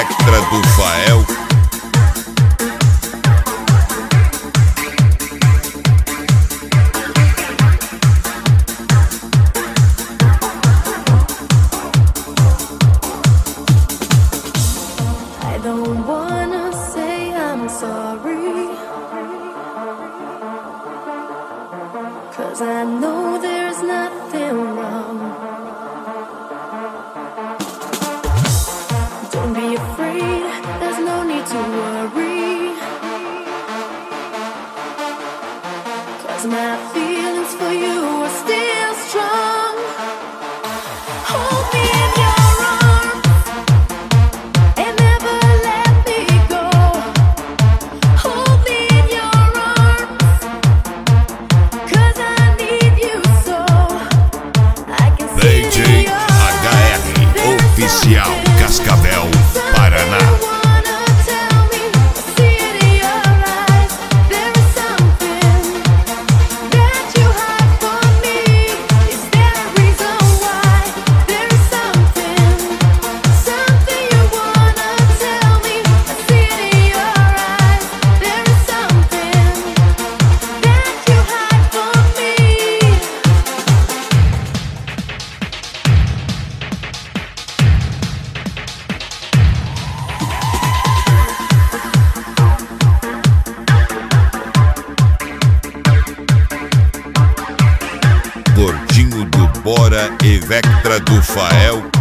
Vectra do Fael. I don't wanna say I'm sorry, 'cause I know there's nothing wrong. Don't be afraid, there's no need to worry, 'cause my feelings for you are still strong. Hold me in your arms and never let me go. Hold me in your arms, 'cause I need you so. I can see DJ in your eyes HR there's Oficial something, Cascavel, something Paraná. you wanna tell me. I see it in your eyes. There is something that you hide from me. Is there a reason why? There is something, something you wanna tell me. I see it in your eyes. There is something that you hide from me. Gordinho do Bora e Vectra do Fael.